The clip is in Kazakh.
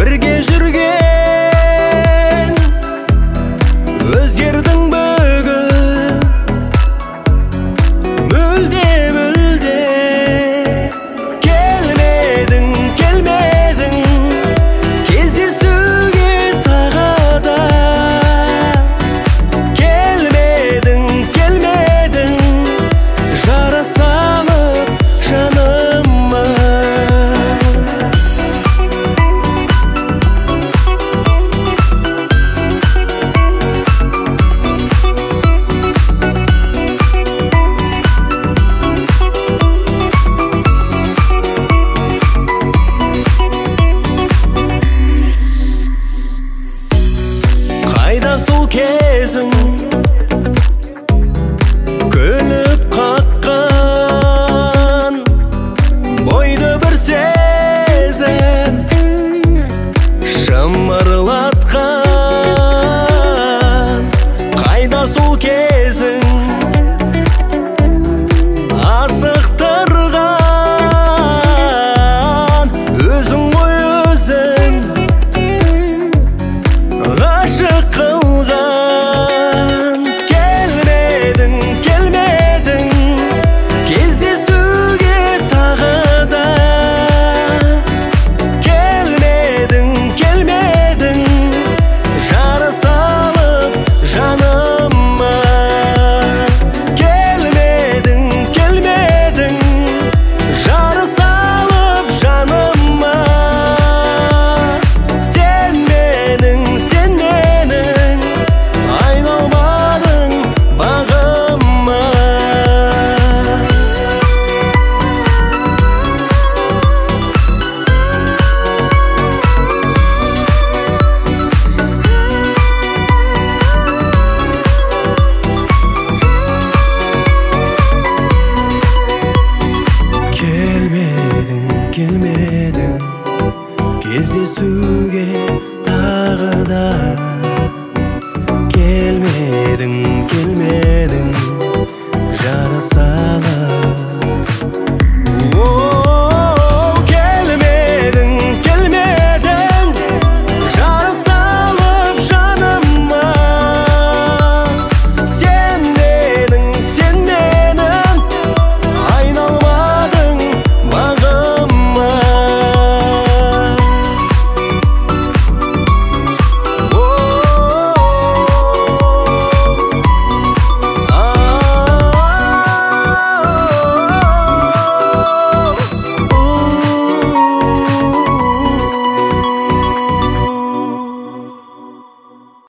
Бірге жүрген өзгердің бүгін мүлде келмедің кездесуге тағы да келмедің жара салып жаныма Қайда сол кезің күліп қаққан бойды бір сезім шымырлатқан. Қайда сол кезің асықтырған өзің ғой өзің ғашық қылған. Келмедің кездесуге тағы да келмедің жара салып жаныма. Келмедің жара салып жаныма. Сен менің айналмадың бағыма. Келмедің кездесуге тағы да келмедің